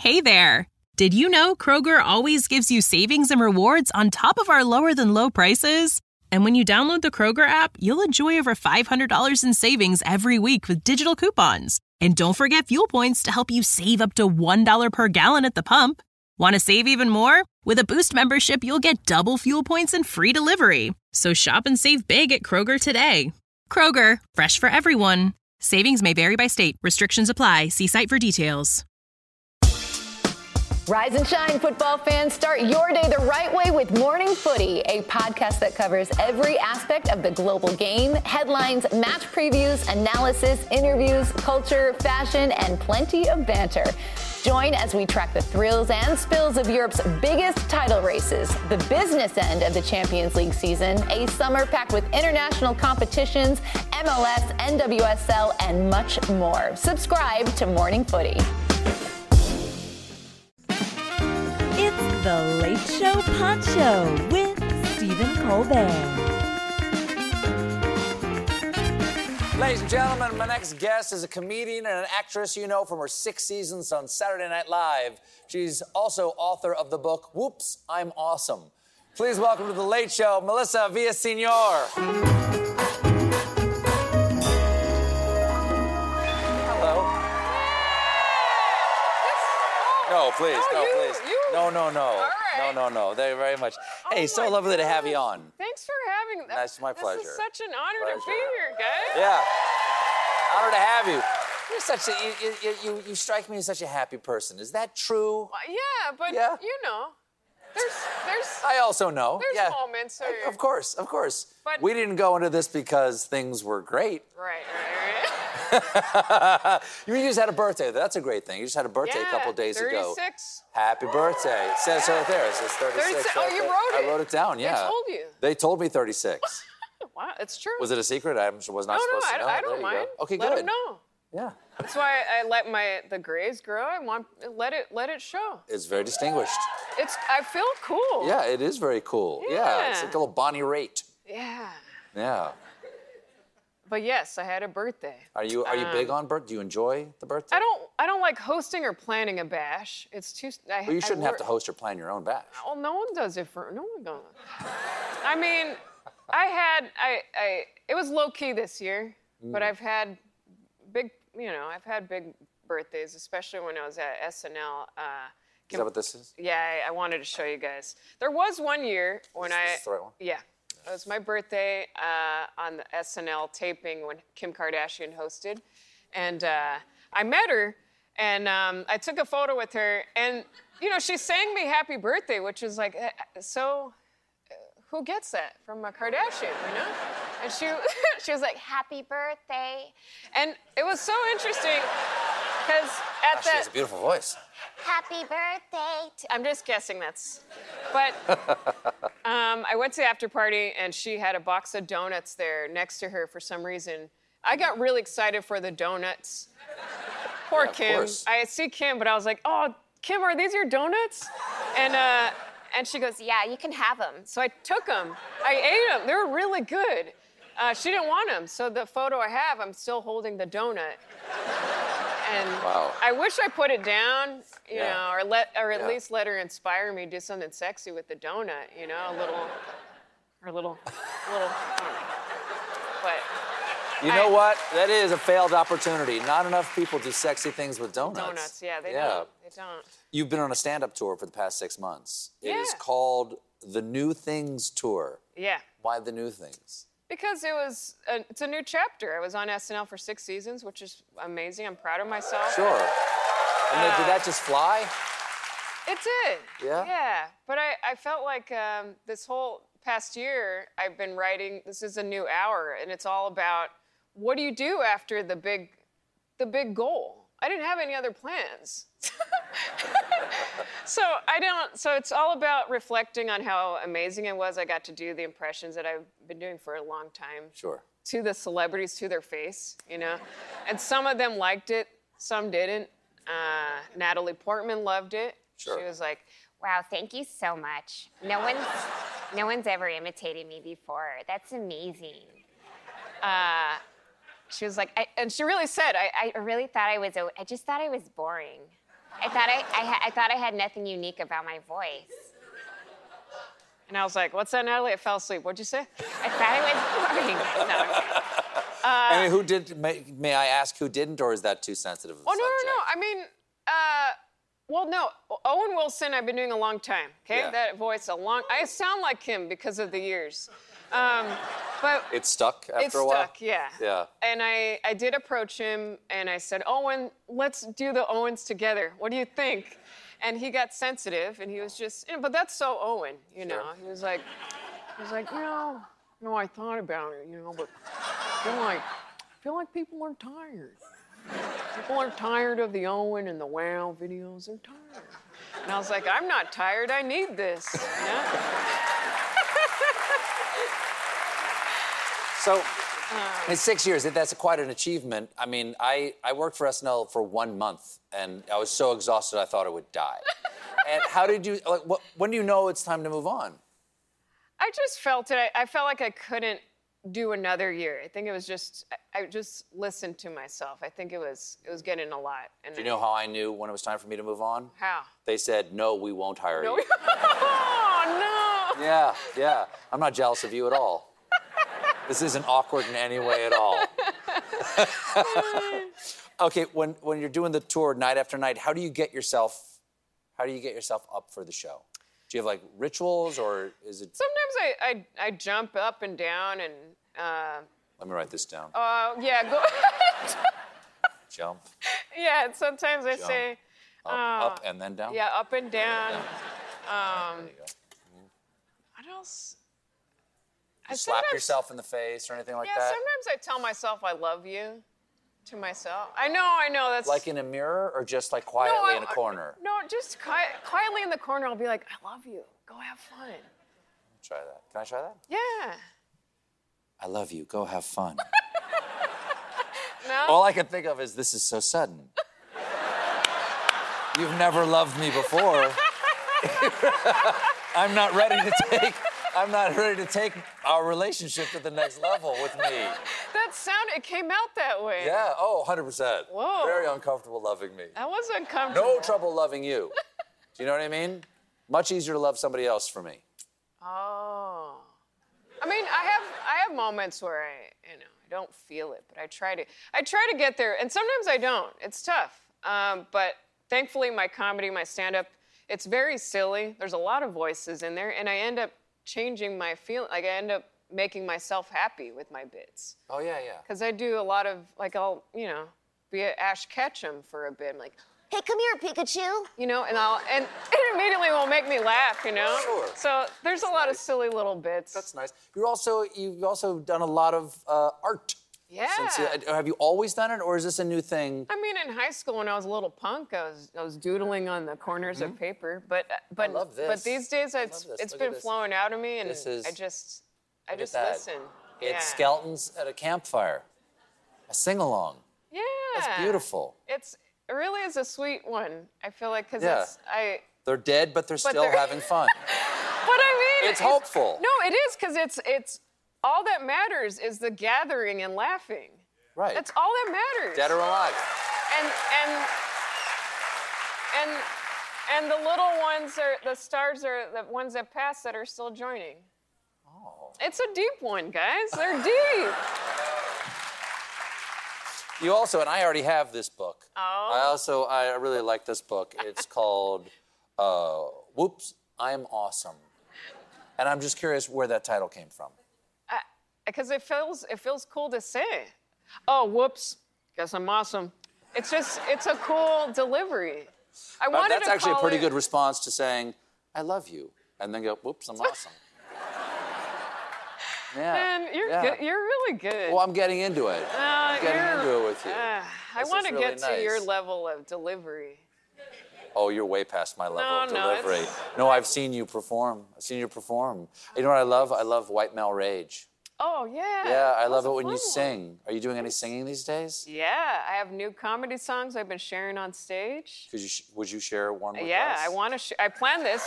Hey there! Did you know Kroger always gives you savings and rewards on top of our lower-than-low prices? And when you download the Kroger app, you'll enjoy over $500 in savings every week with digital coupons. And don't forget fuel points to help you save up to $1 per gallon at the pump. Want to save even more? With a Boost membership, you'll get double fuel points and free delivery. So shop and save big at Kroger today. Kroger, fresh for everyone. Savings may vary by state. Restrictions apply. See site for details. Rise and shine, football fans. Start your day the right way with Morning Footy, a podcast that covers every aspect of the global game, headlines, match previews, analysis, interviews, culture, fashion, and plenty of banter. Join as we track the thrills and spills of Europe's biggest title races, the business end of the Champions League season, a summer packed with international competitions, MLS, NWSL, and much more. Subscribe to Morning Footy. It's the Late Show Pod Show with Stephen Colbert. Ladies and gentlemen, my next guest is a comedian and an actress you know from her 6 seasons on Saturday Night Live. She's also author of the book, Whoops, I'm Awesome. Please welcome to The Late Show, Melissa Villaseñor. Hello. No, please, please. No. All right. No. Thank you very much. Hey, so lovely to have you on. Thanks for having me. That's my pleasure. This is such an honor to be here, guys. Yeah. Honor to have you. You're such a, you strike me as such a happy person. Is that true? Yeah, but Yeah. you know, there's I also know. there's Yeah. moments where Of course. But- We didn't go into this because things were great. Right. You just had a birthday. That's a great thing. You just had a birthday a couple days 36. ago. Happy birthday. It says right there. It says 36. 36. Oh, you right wrote there. it. I wrote it down, yeah. They told you. They told me 36. Wow, it's true. Was it a secret? I was not supposed to know. I There don't you mind. go. Okay, Let good. them know. Yeah. That's why I let the grays grow. I want let it show. It's very distinguished. I feel cool. Yeah, it is very cool. Yeah, it's Yeah. like a little Bonnie Raitt. Yeah. Yeah. But yes, I had a birthday. Are you big on birth? Do you enjoy the birthday? I don't like hosting or planning a bash. It's too. Well, you shouldn't have to host or plan your own bash. Well, no one does it for. No one does. I mean, it was low key this year, but I've had big birthdays, especially when I was at SNL. Is that what this is? Yeah, I wanted to show you guys. There was one year when Is this the right one? Yeah. It was my birthday on the SNL taping when Kim Kardashian hosted. And I met her, and I took a photo with her. And, she sang me happy birthday, which was like, who gets that from a Kardashian, And she was like, happy birthday. And it was so interesting, because She has a beautiful voice. happy birthday. I'm just guessing But I went to the after party, and she had a box of donuts there next to her for some reason. I got really excited for the donuts. Poor Kim. course. I see Kim, but I was like, oh, Kim, are these your donuts? And she goes, yeah, you can have them. So I took them. I ate them. They were really good. She didn't want them. So the photo I have, I'm still holding the donut. And Wow. I wish I put it down, Yeah. or at least let her inspire me, do something sexy with the donut, a little. But You know what? That is a failed opportunity. Not enough people do sexy things with donuts. yeah, they don't. They don't. You've been on a stand-up tour for the past 6 months. It is Yeah. called the New Things Tour. Yeah. Why the New Things? Because it's a new chapter. I was on SNL for 6 seasons, which is amazing. I'm proud of myself. Sure. And then, did that just fly? It did. Yeah? Yeah. But I felt like this whole past year, I've been writing, this is a new hour, and it's all about what do you do after the big goal? I didn't have any other plans. So it's all about reflecting on how amazing it was. I got to do the impressions that I've been doing for a long time. Sure. To the celebrities, to their face, And some of them liked it, some didn't. Natalie Portman loved it. Sure. She was like, Wow, thank you so much. No one's ever imitated me before. That's amazing. she was like, and she really said, I really thought I just thought I was boring. I thought I had nothing unique about my voice. And I was like, what's that, Natalie? I fell asleep. What'd you say? I thought it was boring. No. I mean, who did? May I ask who didn't, or is that too sensitive of a Oh, subject? no. I mean, well, no. Owen Wilson, I've been doing a long time, okay? Yeah. That voice, I sound like him because of the years. But It stuck after a while? It stuck, yeah. Yeah. And I did approach him, and I said, Owen, let's do the Owens together. What do you think? And he got sensitive, and he was just, but that's so Owen, you know? Sure. He was like, I thought about it, but I feel like people are tired. People are tired of the Owen and the Wow videos. They're tired. And I was like, I'm not tired. I need this. So, in 6 years, that's quite an achievement. I mean, I worked for SNL for 1 month, and I was so exhausted I thought I would die. And how did you, when do you know it's time to move on? I just felt it. I felt like I couldn't do another year. I think it was just, I just listened to myself. I think it was getting a lot. And Do you know how I knew when it was time for me to move on? How? They said, no, we won't hire you. Oh, no. Yeah. I'm not jealous of you at all. This isn't awkward in any way at all. Okay, when you're doing the tour night after night, how do you get yourself up for the show? Do you have like rituals, or is it? Sometimes I jump up and down and. Let me write this down. Yeah, go. Jump. Yeah, and sometimes I Jump. say. Up and then down. Yeah, up and down. There you go. What else? You slap yourself in the face or anything like Yeah, that? sometimes I tell myself I love you to myself. I know, that's... Like in a mirror, or just like quietly in a corner? No, just quietly in the corner, I'll be like, I love you. Go have fun. Try that. Can I try that? Yeah. I love you. Go have fun. No? All I can think of is, this is so sudden. You've never loved me before. I'm not ready to take our relationship to the next level with me. It came out that way. Yeah, 100%. Whoa. Very uncomfortable loving me. That was uncomfortable. No trouble loving you. Do you know what I mean? Much easier to love somebody else for me. Oh. I mean, I have moments where I don't feel it, but I try to get there, and sometimes I don't. It's tough. But thankfully, my comedy, my stand-up, it's very silly. There's a lot of voices in there, and I end up changing my feeling. Like, I end up making myself happy with my bits. Oh, yeah. Because I do a lot of, like, I'll, be at Ash Ketchum for a bit. I'm like, Hey, come here, Pikachu. And it immediately will make me laugh, Sure. So there's a lot of silly little bits. That's nice. You've also done a lot of art. Yeah. Have you always done it, or is this a new thing? I mean, in high school when I was a little punk, I was doodling on the corners of paper. But I love this. But these days, it's Look been at this. flowing out of me, and This is- I just Look at that. listen. It's skeletons at a campfire. A sing-along. Yeah. That's beautiful. It really is a sweet one. I feel like because Yeah. They're dead, but they're still having fun. But I mean, It's hopeful. No, it is because it's all that matters is the gathering and laughing. Right. That's all that matters. Dead or alive. And the little ones the stars are the ones that pass that are still joining. Oh. It's a deep one, guys. They're deep. You also, and I already have this book. Oh. I really like this book. It's called Whoops, I'm Awesome. And I'm just curious where that title came from. Because it feels cool to say. Oh, whoops, guess I'm awesome. It's a cool delivery. That's actually a pretty good response to saying, I love you. And then go, whoops, I'm awesome. Yeah. Man, you're good. You're really good. Well, I'm getting into it. I'm getting into it with you. I This want is to really get to your nice. level of delivery. Oh, you're way past my level of No, delivery. it's- No, I've seen you perform. You know what I love? I love White Male Rage. Oh, yeah. Yeah, I love That's it a when you fun one. sing. Are you doing any singing these days? Yeah, I have new comedy songs I've been sharing on stage. Would you share one with us? Yeah, I want to. I planned this.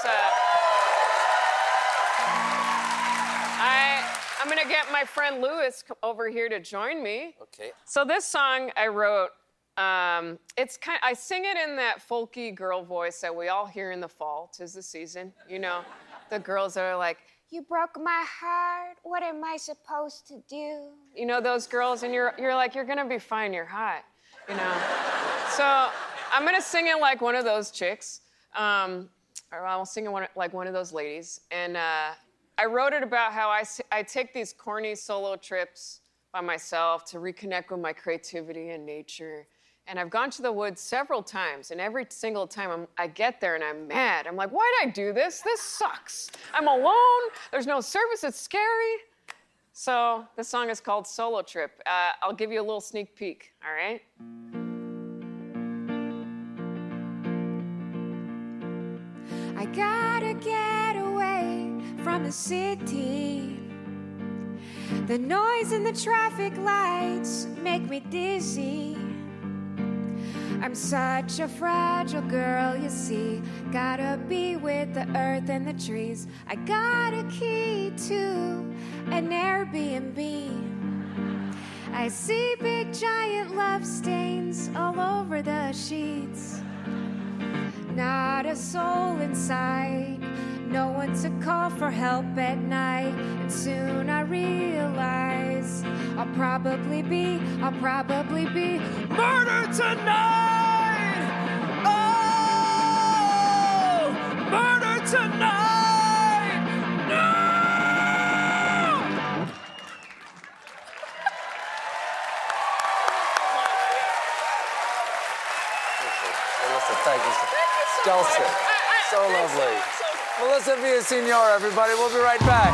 I'm gonna get my friend Lewis over here to join me. Okay. So this song I wrote I sing it in that folky girl voice that we all hear in the fall. 'Tis the season, you know. The girls that are like, You broke my heart. What am I supposed to do? you know those girls, and you're like, you're gonna be fine, you're hot, you know. So I'm gonna sing it like one of those chicks, or I'll sing it like one of those ladies. And I wrote it about how I take these corny solo trips by myself to reconnect with my creativity and nature. And I've gone to the woods several times, and every single time I get there and I'm mad. I'm like, why did I do this? This sucks. I'm alone. There's no service. It's scary. So this song is called Solo Trip. I'll give you a little sneak peek, all right? I gotta get away from the city. The noise and the traffic lights make me dizzy. I'm such a fragile girl, you see. Gotta be with the earth and the trees. I got a key to an Airbnb. I see big giant love stains all over the sheets. Not a soul inside, no one to call for help at night. And soon I realize I'll probably be murdered tonight. Oh, murdered tonight. No. Melissa, thank you. Dulcet. So lovely. Melissa Villaseñor, everybody. We'll be right back.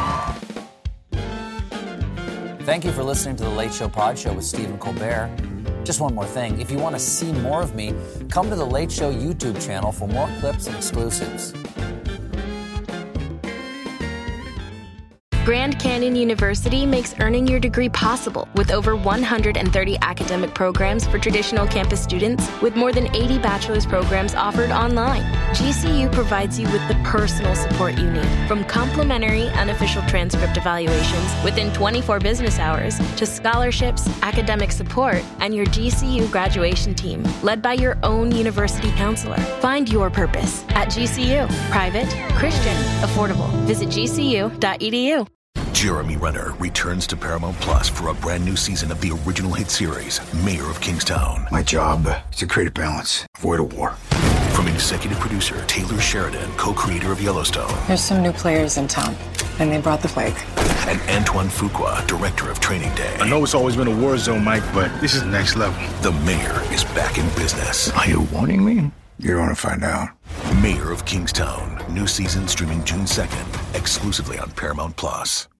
Thank you for listening to The Late Show Pod Show with Stephen Colbert. Just one more thing. If you want to see more of me, come to The Late Show YouTube channel for more clips and exclusives. Grand Canyon University makes earning your degree possible with over 130 academic programs for traditional campus students, with more than 80 bachelor's programs offered online. GCU provides you with the personal support you need, from complimentary unofficial transcript evaluations within 24 business hours to scholarships, academic support, and your GCU graduation team, led by your own university counselor. Find your purpose at GCU. Private, Christian, affordable. Visit gcu.edu. Jeremy Renner returns to Paramount Plus for a brand new season of the original hit series, Mayor of Kingstown. My job is to create a balance, avoid a war. From executive producer Taylor Sheridan, co-creator of Yellowstone. There's some new players in town, and they brought the plague. And Antoine Fuqua, director of Training Day. I know it's always been a war zone, Mike, but this is next level. The Mayor is back in business. Are you warning me? You're going to find out. Mayor of Kingstown. New season streaming June 2nd, exclusively on Paramount Plus.